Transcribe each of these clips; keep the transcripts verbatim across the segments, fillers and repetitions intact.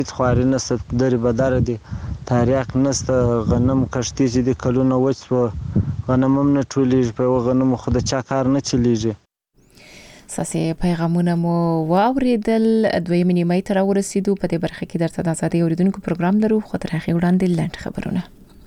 هیڅ خواري نشته، درې بداره دي، تاریاق نشته، غنم کښتې چې دي کلونه وچ شوه، غنم هم نه ټولېږي، په یوه غنمو خو د چا کار نه چلېږي. ساسي پیغامونه مو واوریدل. دویمې نیمایي ته راورسېدو. په دې برخه کې درته د ازادۍ اوریدونکو پروګرام لرو، خو تر هغې وړاندې لنډ خبرونه.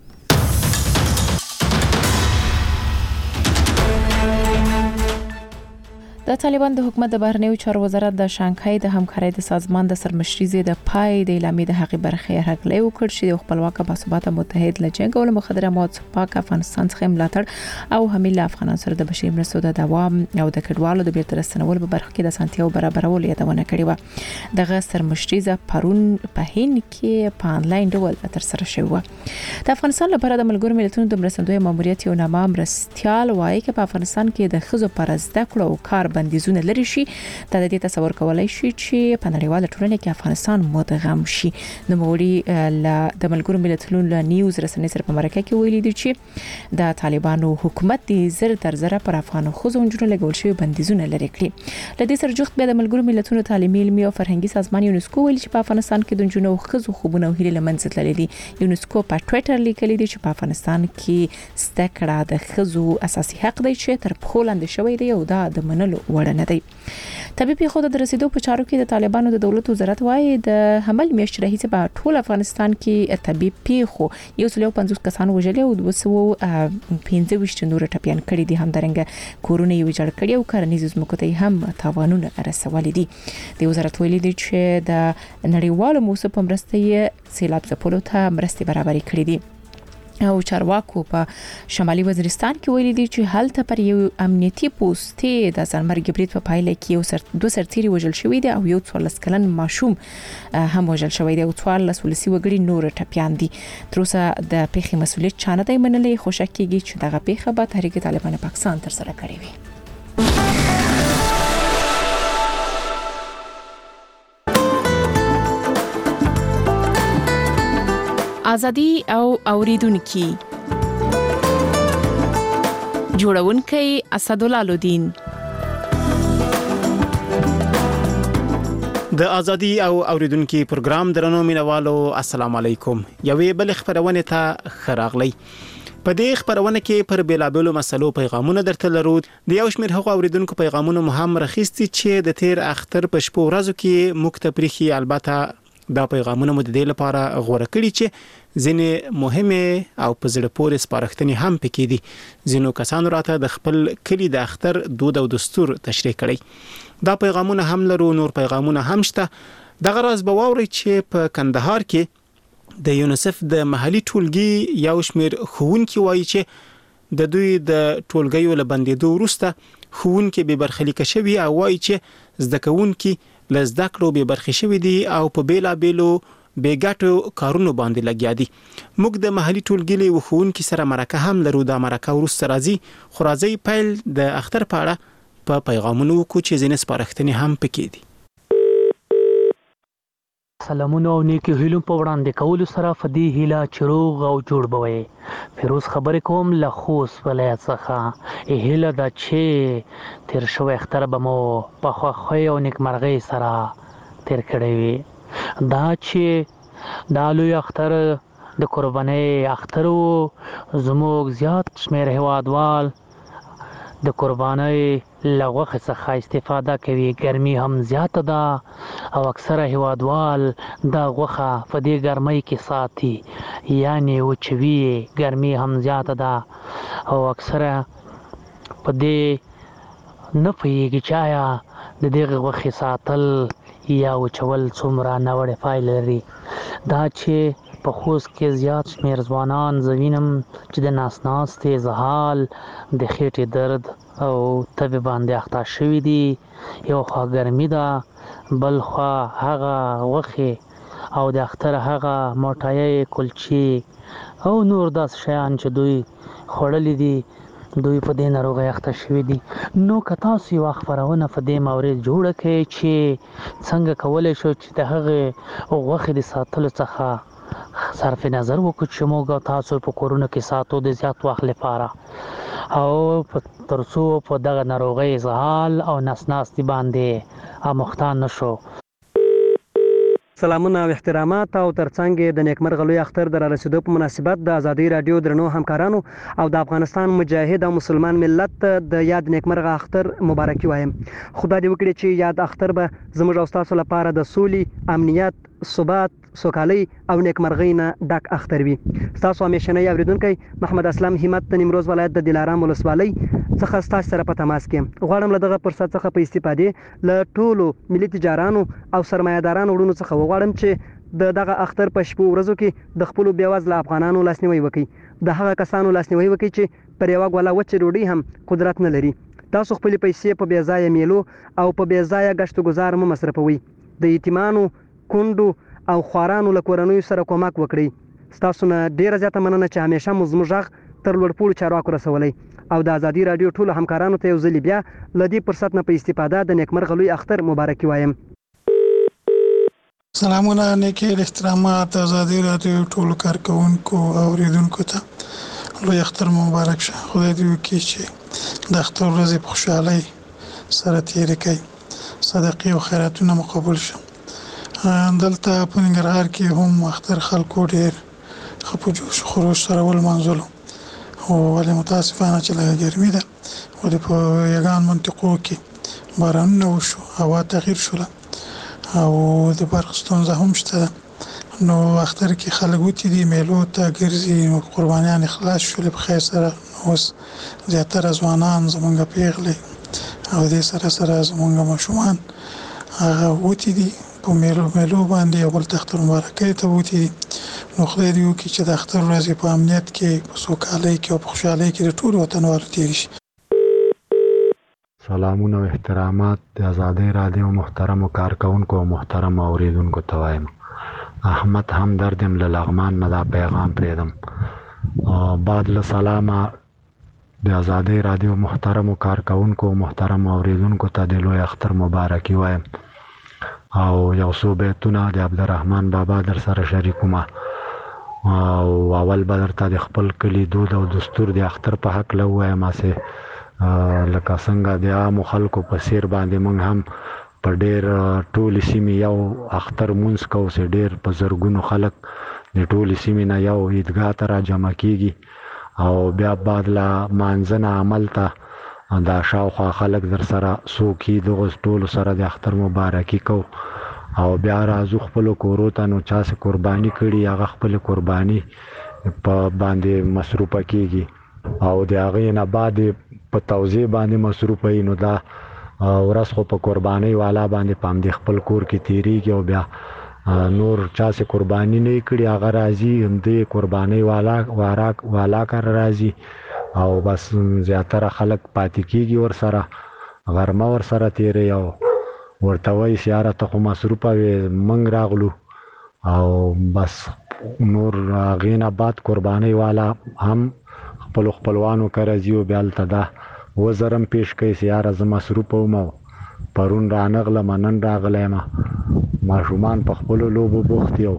د طالبان د حکومت د بهرنیو چارو وزارت د شانګهای د همکارۍ د سازمان د سرمشري د پای د اعلامیې د حقي برخې هرکلی وکړ چې د خپلواک او باثباته متحد له جنګ او مخدره موادو پاک افغانستان څخه ملاتړ او حمایت افغانانو سره د بشري مرستو د دوام او د کډوالو د بیرته راستنولو په برخه کې د اسانتیاو برابرولو یادونه کړې و. دغه سرمشري پرون په هند کې په انلاین ډول تر سره شوی و. د افغانستان لپاره د ملګرو ملتونو د مرستندوی ماموریت یو نامه مرستيال وایي چې په افغانستان کې د خزو پر زده کړو او کار بندیزونه لري شي. دا د دې تصور کولای شي چې په نړیواله ټولنه کې افغانستان مدغم شي. نو موري د ملګرو ملتونو له نیوز رسنۍ سره په مرکه کې ویلي دي چې د طالبانو حکومت د زر تر زره پر افغانو خزو جنونو لګول شوی بندیزونه لري کړی. د دې سره جوخت بیا د ملګرو ملتونو تعلیمي علمي او فرهنګي سازمان یونسکو ویلي چې په افغانستان کې د جنونو خزو خوبونه او هیله لمنځه تللي دي. یونسکو په ټوئیټر لیکلي دي چې په افغانستان کې زده کړه د خزو اساسي حق دی چې تر پخو لاندې شوی دی او دا د منلو وړ نه دی. طبي پیښو د رسیدو په چارو کې د طالبانو د دولت وزارت وايي د حمل میاشت راهیسې په ټول افغانستان کې طبي پیښو یو سل پنځوس کسان وژل او دوه سوه پنځه ویشت نور ټپيان کړي دي. همدارنګه کورونه یې ویجاړ کړي او کرنیز ځمکو ته هم تاوانونه رسولي دي. د وزارت ویلي دي چې د نړیوالو موسسو په مرسته یې سیلاب ځپلو ته مرستې برابرې کړې دي. او چارواکو په شمالي وزیرستان کې ویلي دي چې هلته پر یو امنیتي پوسټ د ځانمرګ برید په پایله کې یو سر دوه سرتیري وژل شوی دي او یو څوارلس کلن ماشوم هم وژل شوی دی او څوارلس ولسي وګړي نور ټپيان دي. تر اوسه د پیښې مسؤلیت چا نه دی منلی، خو شک کېږي چې دغه پیښه به تحریک طالبان پاکستان تر سره کړې وي. ازادي او اوریدونکو جوړونکي اسدالله لودین. د ازادي او اوریدونکو پروګرام درنو مینوالو السلام علیکم. یوې بل خبرونه ته خراغلی. په دې خبرونه کې پر بیلابلو مسلو پیغامونه درته لرو. د یو شمېر هغو اوریدونکو پیغامونه مهم راخستي چې د تیر اختر په شپو ورځو کې مکتبريخي البته دا پیغامونه مو د دې لپاره غوړه کړی چې ځینې مهمه او په زړه پورې سپارښتنې هم پکې دي. ځینو کسانو راته د خپل کلی د اختر دود او دستور تشریح کړی. دا پیغامونه هم لرو، نور پیغامونه هم شته. دغه راز به واورئ چې په کندهار کې د یونیسف د محلي ټولګي یو شمېر ښوونکي وایي چې د دوی د ټولګیو له بندېدو وروسته ښوونکي به برخلیک شوي او وایي چې زده کوونکي لزده کړو به برخې شوي دي او په بیلا بیلو بیګټو کارونو باندې لګیا دي. موږ د محلي ټولګي له وښوونکي سره مرکه هم لرو. دا مرکه ورسره راځي. خو راځي پیل د اختر په اړه په پیغامونو کو چې ځینې سپارښتنې هم پکې دي. سلامونه او نیکی هیلو په وړاندې کولو سره فدی هیله چروغ او جوړ بوي. فیروز خبرې کوم له خوست ولایت څخه. هیله دا چې تیر شو اختر به مو په خوښۍ او نیکمرغۍ سره تیر کړی وي. دا چې دا لوی اختر د قربانۍ اختر وو. زموږ زیات شمېر هیوادوال د قربانۍ له غوښې څخه استفاده کوي. ګرمي هم زیاته ده او اکثره هیوادوال دا غوښه په دې ګرمۍ کې ساتي، یعنی وچوي. ګرمي هم زیاته ده او اکثره په دې نه پوهېږي چې آیا د دغې غوښې ساتل یا وچول څومره ناوړه پایلې لري. دا چې په خوست کې زیات شمېر ځوانان زه وینم چې د ناس ناستې، زهال، د خېټې درد او تبې باندې اخته شوي دي. یو خوا ګرمي ده، بل خوا هغه غوښې او د اختر هغه موټایۍ، کلچې او نور داسې شیان چې دوی خوړلي دي، دوی په دې ناروغۍ اخته شوي دي. نو که تاسو یوه خپرونه په دې مورد جوړه کړئ چې څنګه کولی شو چې د هغې غوښې د ساتلو څخه صرف نظر وکړو چې موږ تاسو په کورونو کې ساتو د زیات وخت لپاره او تر څو په دغه ناروغۍ زهال او نس ناستي باندې اموخته نشو. سلامونه او احترامات او ترڅنګ د نیکمرغه لوی اختر د رارسېدو په مناسبت د ازادي رادیو درنو همکارانو او د افغانستان مجاهد او مسلمان ملت د یاد نیکمرغه اختر مبارکي وایم. خدای دې وکړي چې یاد اختر به زموږ او تاسو لپاره د سولې، امنیت، ثبات، سوکالۍ او نیکمرغۍ نه ډک اختر وي. تاسو همیشنی اوریدونکي محمد اسلام همت د نیمروز ولایت د دلارام ولسوالۍ څخه تاسو سره په تماس کې غواړم له دغه فرصت څخه په استفادې له ټولو ملي تجارانو او سرمایه‌دارانو وړونو څخه وغواړم چې د دغه اختر په شپو ورځو کې د خپل بیوزله افغانانو لاسنیوي وکړي. د هغه کسانو لاسنیوي وکړي چې پر یوه ګوله وچه ډوډۍ هم قدرت نه لري. تاسو خپل پیسې په بې ځایه میلو او په بې ځایه ګشت و ګذار مه مصرفوئ. د یتیمانو، کونډو او خوارانو له کورنیو سره کومک وکړئ. ستاسو نه ډیره زیاته مننه چې همیشه مو زموږ غږ تر لوړپوړو چارواکو رسولی او د ازادي رادیو ټولو همکارانو ته یو ځلې بیا له دې فرصت نه په استفاده د نیکمرغه لوی اختر مبارکي وایم. سلامونه، نیکی احترامات ازادي رادیو ټولو کارکونکو او اوریدونکو ته لوی اختر مبارک شه. خدای دې وکړي چې د اختر ورځې په خوشحالۍ سره تېرې کړي، صدقې او خیراتونه مو قبول شه. دلته په ننګرهار کې هم اختر خلکو ډېر ښه په جوش خروش سره ولمانځلو، خو ولې متاسفانه چې لږه ګرمي ده، ولې په یګان منطقو کې بارانونه وشو، هوا تغییر شوله او د برق ستونزه هم شته. نو اختر کې خلک وتې دي میلو ته ګرځي، نو قربانیان خلاص شولې په خیر سره. اوس زیاتره ځوانان زمونږ پیغلې او دې سره سره زمونږ ماشومان هغه وتې دي په میلو میلو باندې او بل اختر مبارکۍ ته وتې دي. نو خدای دې وکړي چې د اختر ورځې په امنیت کې، په سوکالۍ کې او په خوشحالۍ کې د ټولو وطنوالو تېرې شي. سلامونه او احترامات د ازادۍ رادیو محترمو کارکونکو او محترم اوریدونکو ته وایم. احمد همدرد یم له لغمان نه دا پیغام پرېږدم. بعد له سلامه د ازادۍ رادیو محترمو کارکونکو او محترم اوریدونکو ته د لوی اختر مبارکي وایم او یو څو بیتونه د عبدالرحمن بابا در سره شریکوم. او اول به درته د خپل کلي دود او دستور د اختر په هکله ووایم. هسې لکه څنګه د عامو خلکو په څیر باندې موږ هم په ډېر ټولې سیمې یو اختر مونځ کوو چې ډېر په زرګونو خلک د ټولې سیمې نه یو عیدګاه ته را جمع کېږي او بیا بعد له مانځه نه عمل ته دا شاوخوا خلک در سره څوک دغو ټولو سره د اختر مبارکي کوو او بیا راځو خپلو کورو ته. نو چا چې قرباني کړي هغه خپلې قرباني په باندې مصروفه کېږي او د هغې نه بعد په توزیع باندې مصروفه وي. نو دا ورځ خو په قربانۍ والا باندې په همدې خپل کور کې تېرېږي او بیا نور چا چې قرباني نه کړي هغه راځي همدې قربانۍ والا والا کار راځي او بس زیاتره خلک پاتې کېږي ورسره، غرمه ورسره تېروي او ورته وایي چې یاره ته خو مصروفه وې موږ راغلو او بس نور هغې نه بعد قربانۍ والا هم خپلو خپلوانو کره ځي او بیا هلته دا وزر هم پیش کوي چې یاره زه مصروفه وم او پرون رانغلم نن راغلی یم. ماشومان په خپلو لوبو بوخت دي او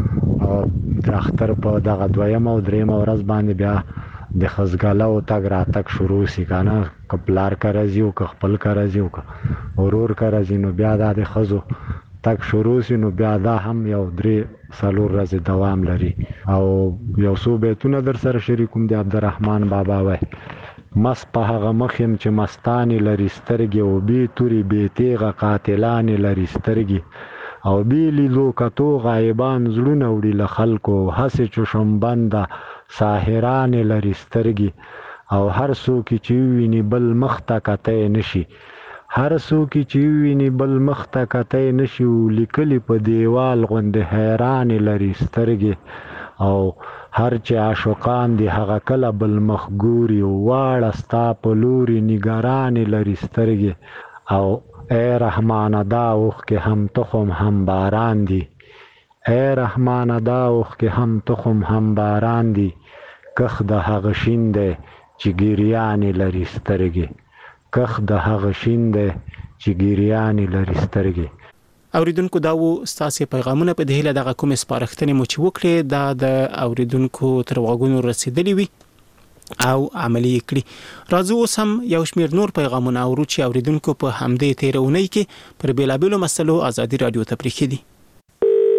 د اختر په دغه دویمه او درېیمه ورځ باندې بیا د خزګله او تګ راتګ شروع شي که نه، که پلار کره ځي او که خپل کره ځي او که ورور کره ځي نو بیا دا د ښځو تک شروع شي. نو بیا دا هم یو درې څلور ورځې دوام لري او یو څو بیتونه در سره شریکوم. د عبدالرحمن بابا وای: مست په هغه مخ یم چې مستانې لري سترګې او بې تورې بې تیغه قاتلانې لري سترګې او بې لیدو کتو غایبان زړونه وړي له خلکو هسې چې شمبنده ساحرانې لري سترګې او هر څوک چې وویني بل مخ ته کتی نشي هر څوک چې وویني بل مخ ته کتی نشي لیکلي په دیوال غوندې حیرانې لري سترګې او هر چې عاشقان دي هغه کله بل مخ ګوري واړه ستا په لوري نګرانې لري سترګې او ای رحمانه دا اوښکې هم تخم هم باران دي ای رحمانه دا اوښکې هم تخم هم باران دي کخ د هغه شین دی چې ګریانې لري سترګې کخ د هغه شین دی چې ګریانې لري سترګې. اوریدونکو دا و ستاسو پیغامونه په دهله دغه کوم سپارښتنې مو چې وکړي دا د اوریدونکو تر وګونو رسیدلی وي او عملی کړی. راځو اوس هم یو شمیر نور پیغامونه اورو چې اوریدونکو په همدې تیرونی کې پر بیلابلو مسلو ازادي رادیو ته پریښي دي.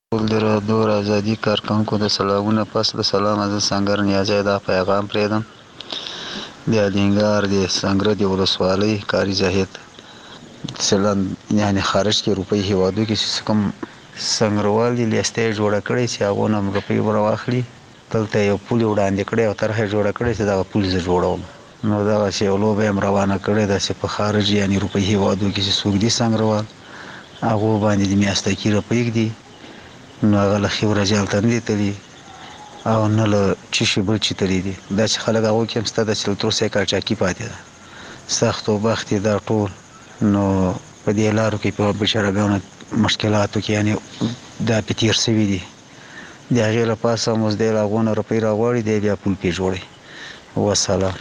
ټول د رادیو ازادي کارکونکو د سلامونه پس له سلامه زه سنګر نیازی دا پیغام پرېږدم د الینګار د سنګره د ولسوالۍ کاري زاهد سلام یعنی خارج کې روپۍ هیوادو کې چې کوم سنګروال دي لیسته جوړه کړې چې هغه نم روپۍ ورواخلي دلته یو پول وړاندې کړی او طرحه جوړه کړې چې دا پول زه جوړوم نو دا چې یو لوبه هم روانه کړې ده چې په خارج یعنی روپۍ هیوادو کې چې څوک دي سنګروال هغه باندې د میاشتکي روپۍ دي نو هغه له خبره جالته نه دي تللي او نه له چې شي بل چې تللي دي دا چې خلک هغه کې هم ستا د چلترو سایکاچاکي پاتې ده سخت او بخت دا ټول نو په دې لارو کې په بشرګانو مشکلاتو کې یعنی دا په تیر سوي دي د هغې له پاسه موږ د لاغونه روپۍ راغواړي دی بیا پول پې جوړي وسلام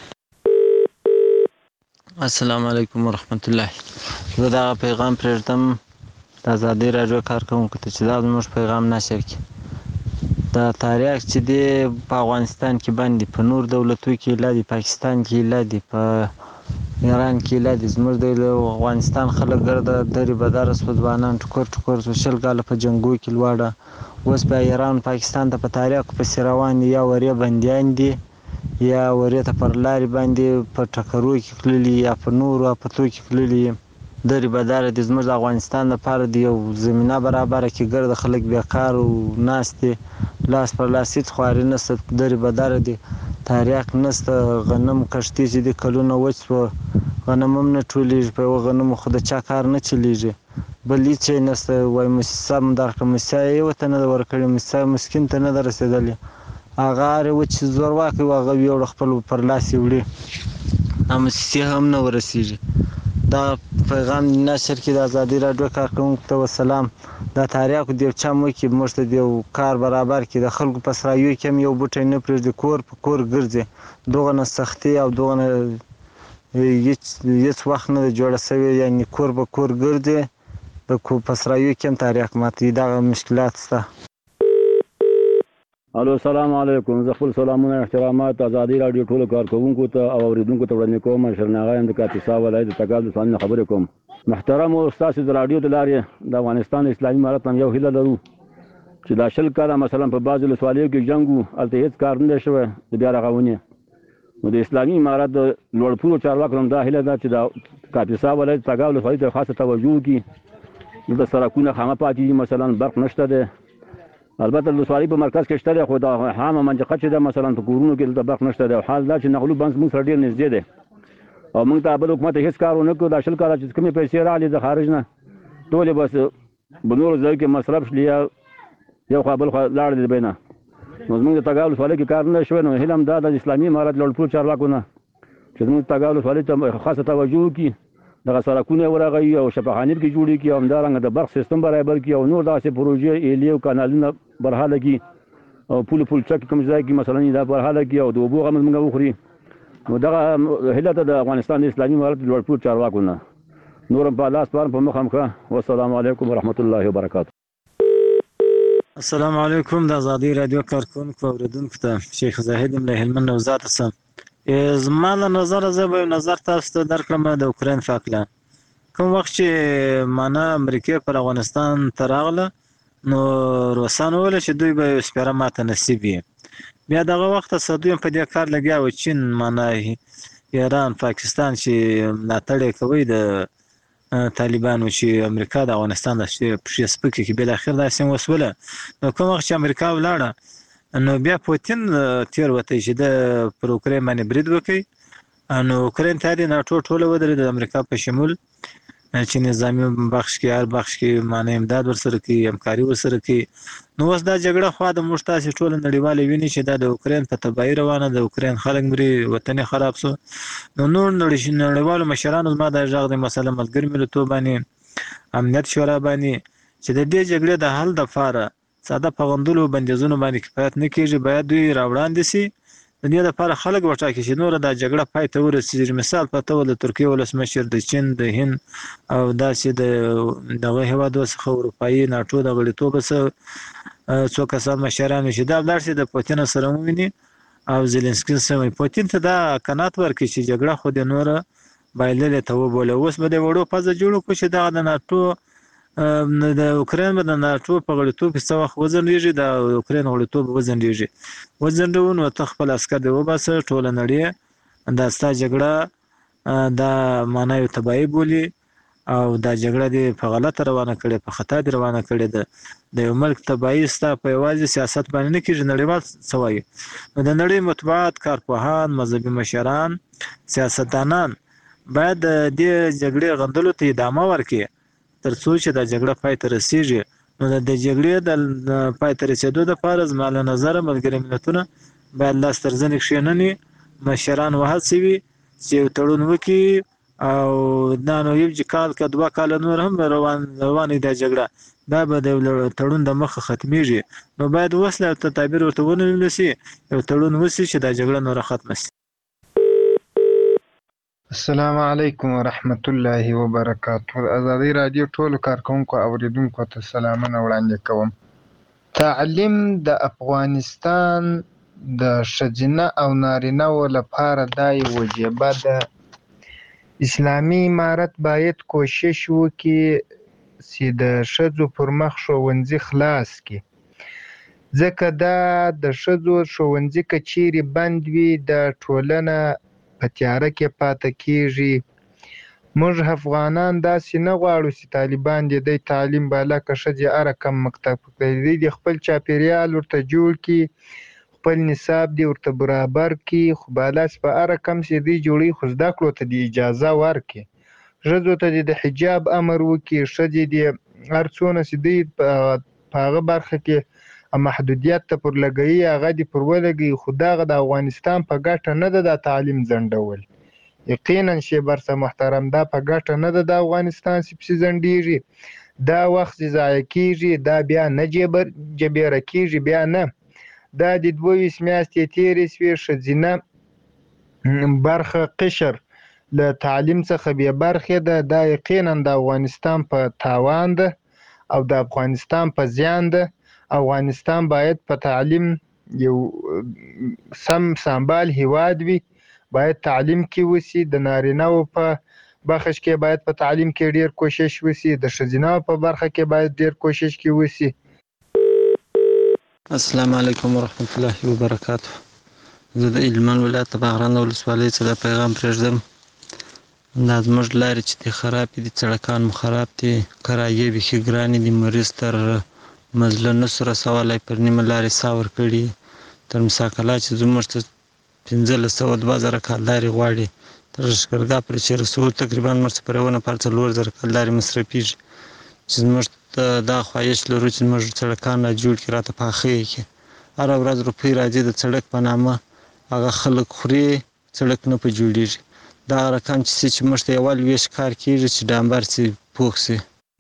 السلام علیکم ورحمت الله زه دغه پیغام پرېږدم د ازادي راډیو کارکوونکو ته چې دا زموږ پیغام نشر کړي دا تاریخ چې دی په افغانستان کې باندې په نور دولتو کې لا دي پاکستان کې لا دي په ایران کې لا دي زموږ د افغانستان خلک ګرده درې بداره سو ځوانان ټکور ټکور سو شل کاله په جنګو کې لوړه اوس په ایران پاکستان ته په تاریخ پسې روان دي یا وړیا بندیان دي یا وړیا ته پر لارې باندې په ټکرو کې تللي یا په نورو افتو کې تللي درې بداره دي زموږ د افغانستان لپاره د یو زمینه برابره کې ګرده خلک بیکار او ناست دي لاس پر لاس هېڅ خواري نشته درې بداره دي تاریخ نشته غنم کښتې چې دي کلونه وچ سوه غنم هم نه ټولېږي په یوه غنمو خو د چا کار نه چلېږي بل هېڅ شی نشته وایي موسسه م درکړه موسسه یې یوه ته نه ده ورکړې موسسه مسکین ته نه ده رسېدلې هغه هر یو چې زورواکی و هغه ویوړه خپل پر لاس یې وړي موسسې هم نه ورسېږي دا پیغام نشر کړي د ازادي راډیو کارکوونکو ته وسلام دا تاریخ د یو چا مو کې موږ ته د یو کار برابر کړي د خلکو په سرایو کې هم یو بوټی نه پرېږدي کور په کور ګرځي دغه نه سختي او دغه نه هېڅ وخت نه ده جوړه سوې یعنې کور په کور ګرځي د په سرایو کې هم تاریخ ماتوي دغه مشکلات شته الو السلام علیکم زه خپل سلامونه احترامات ازادي راډیو ټولو کارکوونکو ته او اورېدونکو ته وړاندې کوم شرناغه یم د کاپیسا ولایت د تګاب د څخه خبرې کوم محترم او ستاسو د راډیو د لارې د افغانستان اسلامي امارت هم یو هیله لرو چې دا شل کاله مثلا په بعضې ولسوالیو کې جنګ و هلته هېڅ کار نه دی شوی د بیا رغونې نو د اسلامي امارت د لوړپوړو چارواکو هم دا هیله ده چې د کاپیسا ولایت تګاب ولسوالۍ ته خاصه توجه وکړي دلته سړکونه خامه پاتې دي مثلا برق نشته دی البته د ولسوالۍ په مرکز کې شته دی خو دا عامه منطقه چې ده مثلا په کورونو کې دلته برق نشته دی او حال دا چې نغلو بنس موږ سره ډېر نږدې دی او موږ ته بل حکومت هېڅ کار ونه کړو دا شل کاله چې کومې پیسې راغلې د خارج نه ټولې بس په نورو ځایو کې مصرف شلي یا یو خوا بل خوا لاړې د بینه نو زموږ د تګاب ولسوالۍ کې کار نه شوی نو هیله هم دا ده د اسلامي امارت لوړپوړو چارواکو نه چې زموږ د تګاب ولسوالۍ ته خاصه توجه وکړي دغه سړکونه یې ورغوي او شفاخانې پکې جوړې کړي او همدارنګه د برق سیستم برابر کړي او نور داسې پروژې ایلې او کانالونه برحاله کړي او پول پول چک کوم ځای کې مثلا دا برحاله کړي او د اوبو غم زموږ وخوري نو دغه هیله ده د افغانستان د اسلامي امارت لوړپوړو چارواکو نه نور هم په لاس پارم په مخ هم ښه والسلام علیکم ورحمت الله وبرکاته السلام علیکم د ازادي راډیو کارکوونکو اورېدونکو ته شیخ زاهد یم له هلمند نوزاد څخه زما له نظره زه به نظر تاسو ته درکړم د اوکراین په هکله کوم وخت چې معنا امریکا پر افغانستان ته راغله نو روسان وویل چې دوی به یو سپاره ماته نصیب وي بیا دغه وخت دوی په دې کار لګیا و چین معنا ایران پاکستان چې ملاتړ یې کوي د طالبانو چې امریکا د افغانستان د پښې سپکې کې بالاخره داسې وسوله نو کوم وخت چې امریکا ولاړه نو بیا پوتین تیر وتی چې د پر اوکراین باندې برید وکړي نو اوکراین ته د ناټو ټوله ودرېده د امریکا په شمول چې نظامي بخش کې هر بخش کې معنی امداد ورسره کوي همکاري ورسره کوي نو اوس دا جګړه خوا د موږ تاسې ټوله نړیواله ویني چې دا د اوکراین په تباهي روانه د اوکراین خلک مري وطن خراب سو نو نور نړیوالو مشرانو زما دا غږ دی مثلا ملګري ملتونو باندې امنیت شورا باندې چې د دې جګړې د حل دپاره ساده پغندلو بندیزونو باندې کفایت نه کېږي باید دوی راوړاندې سي د دې لپاره خلک وټاکي چې نوره دا جګړه پای ته ورسېږي مثال په توګه د ترکیې ولسمشر د چین د هند او داسې د دغه هېوادو څخه اروپایي ناټو د غړیتوب څخه څو کسان مشران چې دا ولاړ شي د پوتین سره وویني او زیلنسکي سره پوتین ته دا قناعت ورکړي چې جګړه خو د نوره بایللې ته وبوله اوس به د وړو پزه جوړ کړو چې دغه د ناټو د اوکرين د ناتو په غړیتوب څه وخت وزنډیږي د اوکرين غړیتوب وزنډیږي وزنډون او تخپل عسكر دی وباسه ټول نړۍ دا ستا جګړه دا معنی تبعی بولی او دا جګړه دی په غلطه روانه کړي په خطا دی روانه کړي ده د یو ملک تبعی ستا په یوازې سیاست باندې نه کېږي نړیوال سوایي نو د نړۍ مطبوعات کارپوهان مذهبي مشران سیاستدانان باید د دې جګړې غندلو ته ادامه ورکړي تر څو چې دا جګړه پای ته رسیږي نو د جګړې د پای ته رسیدو لپاره زما له نظره ملګري ملتونه باید لاس تر زنې کښېنني مشران وهڅوي چې یو تړون وکړي او دا نو یو کال که دوه کاله نور هم روان روانې دا جګړه دا به د تړون د مخه ختمیږي نو باید وسله او تدابیر ورته ونیول شي یو تړون وشي چې دا جګړه نوره ختمه شي. السلام علیکم ورحمت الله وبرکاته. ازادي رادیو ټولو کارکونکو اوریدونکو ته سلامونه وړاندې کوم. تعلیم د افغانستان د ښځینه او نارینه و لپاره دا یوه وجیبه ده. اسلامي امارت باید کوشش وکړي چې د ښځو پر مخ ښوونځي خلاص کړي ځکه دا د ښځو ښوونځي که چیرې بند وي د ټولنه په تیاره کې پاتې کېږي. موږ افغانان داسې نه غواړو چې طالبان د دې تعلیم بالا که ښځې هره کم مکتب دی د خپل چاپېریال ورته جوړ کړي خپل نصاب دی ورته برابر کړي خو بالاس په هره کم چې دی جوړوي خو زده کړو ته د اجازه ورکړي ښځو ته د حجاب امر وکړي ښځې د هر څونه چې دی په هغه برخه کې محدودیت ته پر لګوي هغه دې پر ولګوي خو دغه د افغانستان په ګټه نه ده دا تعلیم ځنډول یقینا شیبر صاحب محترم دا په ګټه نه ده د افغانستان چې پسې ځنډېږي دا وخت چې ضایع کېږي دا بیا نه جبر جبیره کېږي بیا نه دا د دوه ویشت میاشتې تېرې شوې ښځینه برخه قشر له تعلیم څخه بې برخې ده دا یقینا د افغانستان په تاوان ده او د افغانستان په زیان ده. افغانستان باید په تعلیم یو سم سمبال هیواد وي باید تعلیم کې وسی د نارینه‌و په برخه کې باید په تعلیم کې ډیر کوشش وسی د ښځینه په برخه کې باید ډیر کوشش کې وسی. السلام علیکم ورحمت الله وبرکاته. زه د هلمند ولایت باغران ولسوالۍ څخه پیغام پرېږدم. دا زموږ لارې چې دي خراب دي سړکان مو خراب دي کرایې بیخي ګرانې دي مریض تر مزله نسو رسولی پر نیمه لارې سا ورکړي تر مساکلا چې زموږ ته پنځلس سوه دوه زره کالدارې غواړي تر لښکرګاه پورې چې رسو تقریبا موږ ته پر یوه نفر څلور زره کالدارې مصرفېږي چې زموږ ته دا خواهش لرو چې زموږ سړکان را جوړ کړي راته پاخه یې کړي. هره ورځ روپۍ راځي د سړک په نامه هغه خلک خوري سړک نه په جوړېږي دا رقم چې چې موږ ته یوال ویش کار کېږي چې ډامبر سي پوخ سي.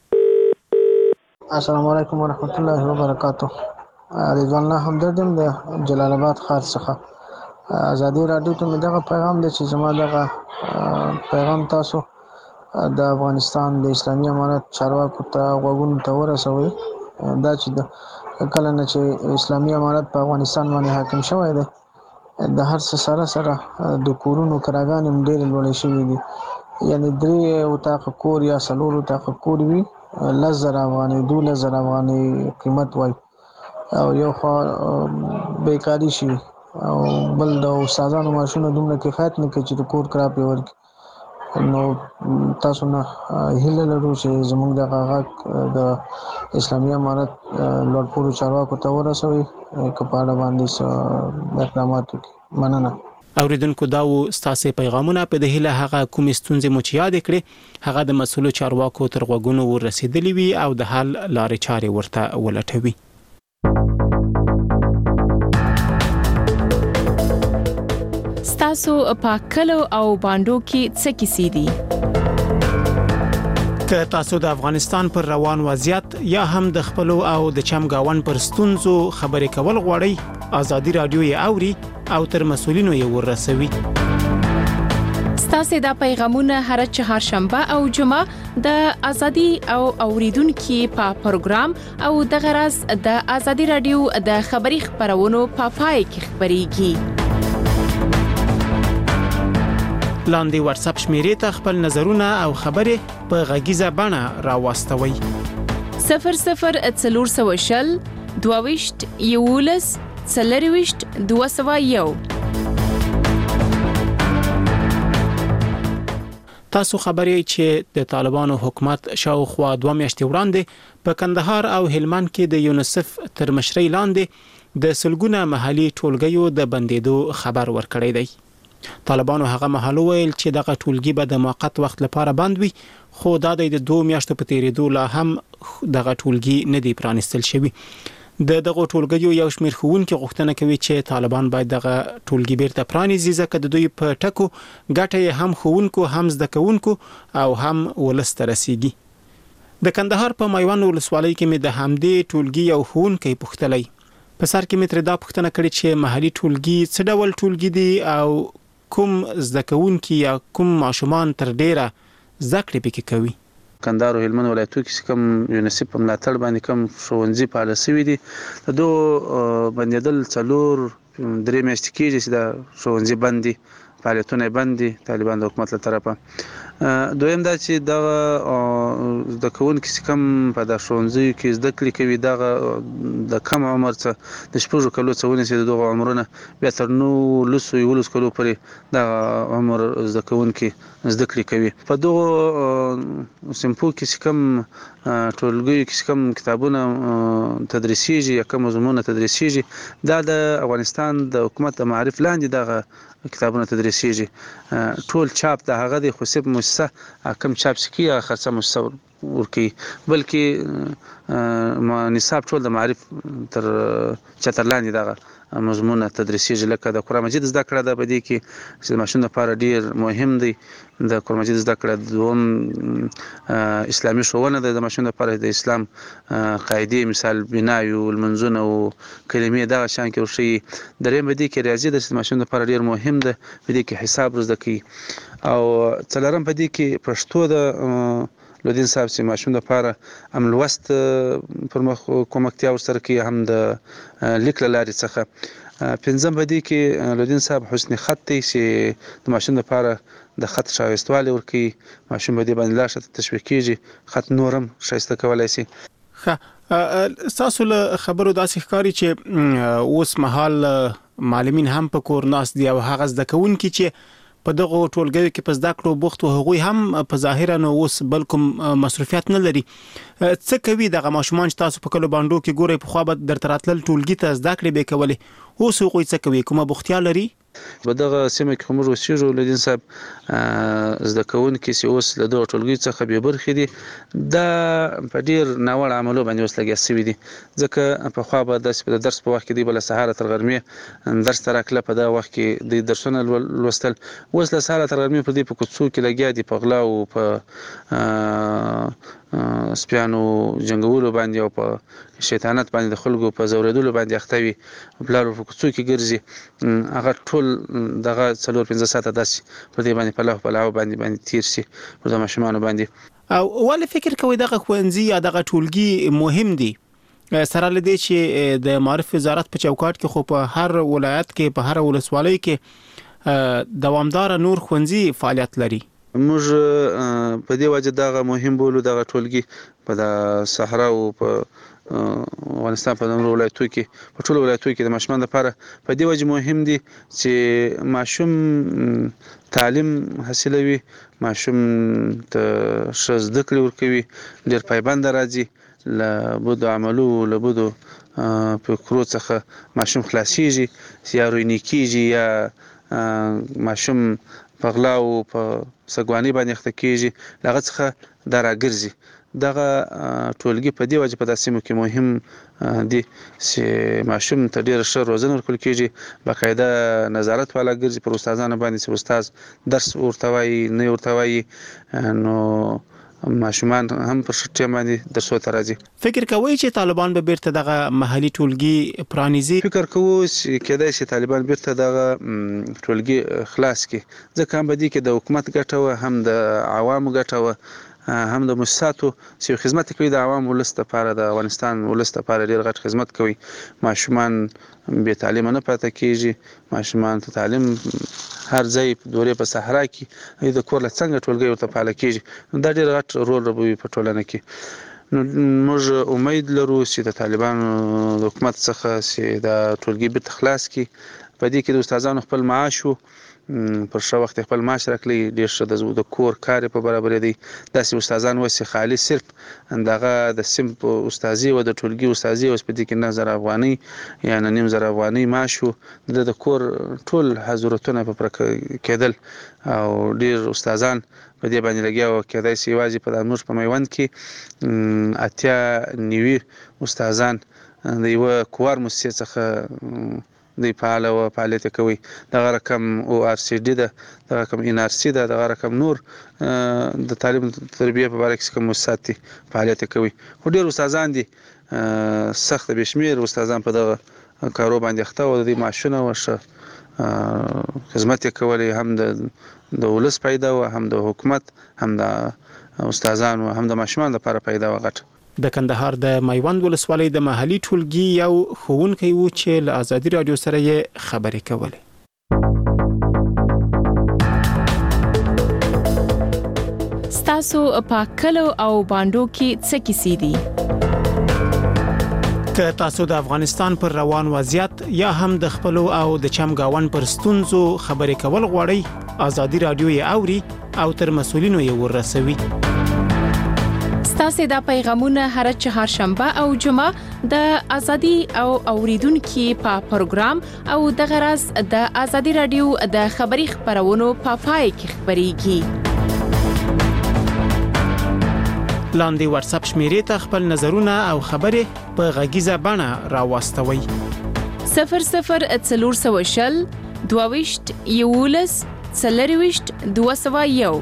السلام علیکم ورحمت الله وبرکاته. رضوان الله همدردم د جلال آباد ښار څخه. ازادي راډیو ته مې دغه پیغام دی چې زما دغه پیغام تاسو د افغانستان د اسلامي امارت چارواکو ته غوږونو ته ورسوئ. دا چې د کله نه چې اسلامي امارت په افغانستان باندې حاکم شوی دی د هر څه سره سره د کورونو کراګانې هم ډېرې لوړې شوي دي یعنې درې اتاقه کور یا څلور اتاقه کور وي لس زره افغانۍ دولس زره افغانۍ قیمت وایي او یو خوا بیکاري شي او بل د استادانو معاشونه دومره کفایت نه کوي چې د کور کرا پرې ورکړي. نو تاسو نه هیله لرو چې زموږ دغه غږ د اسلامي امارت لوړپوړو چارواکو ته ورسوئ که په اړه باندې څه اقدامات وکړي. مننه. اوریدونکو دا و ستاسو پیغامونه په د هله هغه کومې ستونزې مو چې یاد کړې هغه د مسؤلو چارواکو تر غوږونو ورسېدلې وي او د حل لارې چارې ورته ولټوي. ستاسو په کلو او باندو کې څه کیسې دي؟ که تاسو د افغانستان پر روان وضعیت یا هم د خپل او د چمګاون پر ستونزو خبرې کول غواړئ ازادي رادیو یې اوري او تر مسؤلینو یې ورسوي. ستاسو د پیغامونه هر چهارشنبه او جمعه د ازادي او اوریدونکو په پروګرام او د غرض د ازادي رادیو د خبري خبرونو په پای کې خبريږي. لاندې واتس اپ شمیرې ته خپل نظرونه او خبرې په غږیزه بڼه راوستوي. صفر صفر څلور سوه شل دوه ویشت یولس څلرویشت دوه سوه یو. تاسو خبرې چې د طالبانو حکومت شاوخوا دوه میاشتې وړاندې په کندهار او هلمند کې د یونیسف تر مشرۍ لاندې د سلګونه محلي ټولګیو د بندیدو خبر ورکړی دی. طالبانو هغه مهال ویل چې دغه ټولګي به د موقت وخت لپاره بند وي، خو دا د دوه میاشتو په تیریدو لا هم دغه ټولګي نه دی پرانستل شوی. د دغه ټولګیو یو شمېر ښوونکي غوښتنه کوي چې طالبان باید دغه ټولګي بیرته پرانیزي، ځکه د دوی په ټکو ګټه هم ښوونکو هم زده کوونکو او هم ولس ته رسیږي. د کندهار په میوند ولسوالۍ کې مې د همدې ټولګي یو ښوونکی پوښتلی. په سر کې مې ترې دا پوښتنه کړې چې محلي ټولګي څه ډول ټولګي دي او کوم زده کوونکي یا کوم ماشومان تر ډیره زده کړې پکې کوي. کندهار او هلمند ولایتو کې کوم یونیسف په ملاتړ باندې کوم ښوونځي فعال شوي دي، د دوه بندیدل څلور درې میاشتې کېږي چې دا ښوونځي بند دي، فعالیتونه بند دي طالبان د حکومت له طرفه. دویم دا چې دغه زده کوونکي چې کوم په د ښوونځیو کې زده کړې کوي دغه د کم عمر څخه د شپږو کلو څخه ونیسي د دغه عمرونه بیا تر نولسو یولسو کلو پورې دغه عمر زده کوونکي زده کړې کوي. په دغو صنفو کې چې کوم ټولګیو کې کوم کتابونه تدریسیږي یا کوم مضمونونه تدریسیږي دا د افغانستان د حکومت د معرف لاندې دغه کتابونه تدریسیږي. ټول چاپ د هغه د خصوصي مؤسسه کم چاپ سکی یا خرڅه مؤسسه ورکی، بلکې نصاب ټول د معرف تر چتر لاندې دغه مضمونه تدریسیږي. لکه د قرآن مجید زده کړه ده، په دې کې چې د ماشوم لپاره ډیر مهم دی د قرآن مجید زده کړه. دوم اسلامي ښوونه ده د ماشوم لپاره، د اسلام قاعدې مثال بنای او المنځونه او کلمې دغه شان کې ورشي. دریم په دې کې ریاضي ده چې د ماشوم لپاره ډیر مهم ده، په دې کې حساب زده کوي. او څلورم په دې کې پښتو ده لودین صاحب چې ماشوم لپاره هم لوست پر مخ کومکتیا ورسره کوي، هم د لیک له لارې څخه. پنځم په دې کې لودین صاحب حسن خط دی چې د ماشوم لپاره د خط ښایستوالی ورکوي، ماشوم په دې باندې لا ښه تشویق کېږي، خط نور هم ښایسته کولی شي. ښه، ستاسو له خبرو داسې ښکاري چې اوس مهال معلمین هم په کور ناست دي او هغه زده کوونکي چې په دغه ټولګیو کې په زده کړو بوخت او هغوی هم په ظاهرا نو اوس بل کوم مصروفیت نه لري. څه کوي دغه ماشومان چې تاسو په کلو باندو کې ګورئ پخوا به درته راتلل ټولګي ته زده کړې به کولې، اوس هغوی څه کوي؟ کومه بوختیا لري؟ په دغه سیمه کې موږ اوسېږو لودین صاحب زده کوونکي چې اوس له دغه ټولګیو څخه بې برخې دي دا په ډېر ناوړه عملو باندې اوس لګیا شوي دي، ځکه پخوا به داسې د درس په وخت کې دوی به له سهاره تر غرمې درس ته راکله، په دغه وخت کې دوی درسونه لوستل. اوس له سهاره تر غرمې په دوی په کوڅو کې لګیا دي، په غلا او په سپیانو جنګولو باندې او په شیطانت باندې د خلکو په زوریدلو باندې اخته وي، پلار په کوڅو کې ګرځي. هغه ټول دغه څلور پنځه ساعته داسې په دې باندې په لهو په لهو باندې باندې تیر شي پر د ماشومانو باندې. او ولې فکر کوئ دغه ښوونځي یا دغه ټولګي مهم دي؟ سره له دې چې د معرف وزارت په چوکاټ کې خو په هر ولایت کې په هر ولسوالۍ کې دوامدار نور ښوونځي فعالیت لري. موږ په دې وجه دغه مهم بولو دغه ټولګي په د صحرا او په افغانستان په نورو ولایتو کې په ټولو ولایتو کې د ماشومان لپاره په دې وجه مهم دي چې ماشوم تعلیم حاصلوي، ماشوم ته ښه زده کړې ورکوي، ډېر پایبند راځي، له بدو عملو له بدو فکرو څخه ماشوم خلاصیږي، یا روینې کېږي، یا ماشوم په غلا او په سګوانۍ باندې اخته کېږي، له هغه څخه دا راګرځي. دغه ټولګي په دې وجه په داسې سیمو کې مهم دي چې ماشوم ته ډېره ښه روزنه ورکول کېږي، باقاعده نظارت والا ګرځي پر استادانو باندې چې استاد درس ورته وایي نه ورته وایي، نو ماشومان هم پر ښه ټیم باندې درسو ته راځي. فکر کوئ چې طالبان به بیرته دغه محلي ټولګي پرانیزي؟ فکر کوو چې کېدای شي طالبان بیرته دغه ټولګي خلاص کړي، ځکه هم په دې کې د حکومت ګټه وه، هم د عوامو ګټه وه، هم د مؤسساتو چې خدمت کوي د عوام ولس لپاره، د افغانستان ولس لپاره ډېر غټ خدمت کوي. ماشومان بې تعلیمه نه پاتې کېږي، ماشومان ته تعلیم هر ځای په دورې په صحرا کې د کور له څنګه ټولګي ورته فعاله کېږي، دا ډېر غټ رول لوبوي په ټولنه کې. نو موږ امید لرو چې د طالبانو د حکومت څخه چې دا ټولګي بیرته خلاص کړي. په دې کې د استادانو خپل معاش پر ښه وخت خپل معاش راکړي، ډېر ښه د کور کار په برابرې دی. داسې استادان اوس خالي صرف دغه د صنف استادي او د ټولګي استادي اوس په دې کې نه زره افغانۍ یا نه نیم زره افغانۍ معاش و، د کور ټول ضرورتونه په پوره کېدل او ډېر استادان په دې باندې لګیا وو. کېدای شي یوازې په زموږ په میوند کې اتیا نوي استادان د یوه کوار مؤسسې څخه د فعال او فعالیت کوي. دغه رقم او ار سی ډي ده، دغه رقم ان ار سی ده، دغه رقم نور د تعلیم تربیه په اړه کوم مؤسسات دي فعالیت کوي. خو ډېر استادان دي سخت بشمیر استادان په دغه کارو باندې اخته او د معاشونه ورشه خدمت کوي، هم د ولس پیدا او هم د حکومت هم د استادان او هم د ماشومان لپاره پیدا وغټ. د کندهار د میوند ولسوالۍ د محلي ټولګي یو ښوونکی و چې له ازادي رادیو سره یې خبرې کولې. ستاسو په کلو او باندو کې څه کیسې دي؟ که تاسو د افغانستان پر روان وضعیت یا هم د خپلو او د چمګاون پر ستونزو خبرې کول غواړئ، ازادي رادیو یې اوري او تر مسؤلینو یې ورسوي. تاسو دا پیغامونه هر چهارشنبه او جمعه د ازادي او اوریدونکو په پروګرام او د غرض د ازادي رادیو د خبري خبرونو په پای کې خبريږي. لاندې واتس اپ شمیرې ته خپل نظرونه او خبرې په غږیزه بڼه راوستوي. صفر صفر څلور سوه شل دوه ویشت یولس څلور ویشت دوه سوه یو.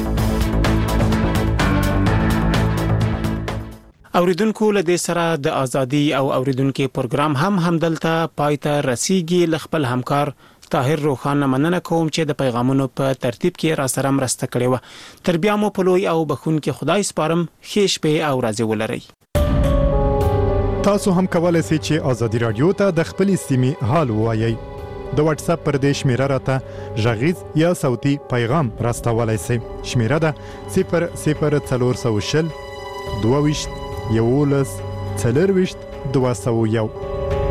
اوریدونکو له دې سره د ازادي او اوریدونکو پروګرام هم همدلته پایته رسیدي. ل خپل همکار طاهر روخان مننه کوم چې د پیغامونو په ترتیب کې را سره مرسته کړې و. تر بیا مو په لوی او بخونکي خدای سپارم. ښه شپه او ورځ ولرئ. تاسو هم کولای شئ چې ازادي رادیو ته د خپل سیمې حال ووایئ. د واتس اپ پر دې شمیره راته غږیز یا صوتي پیغام راستولای شئ. شمیره ده صفر صفر څلور سوه شل دوه ویشت یولس څلور ویشت دوه سوه یو.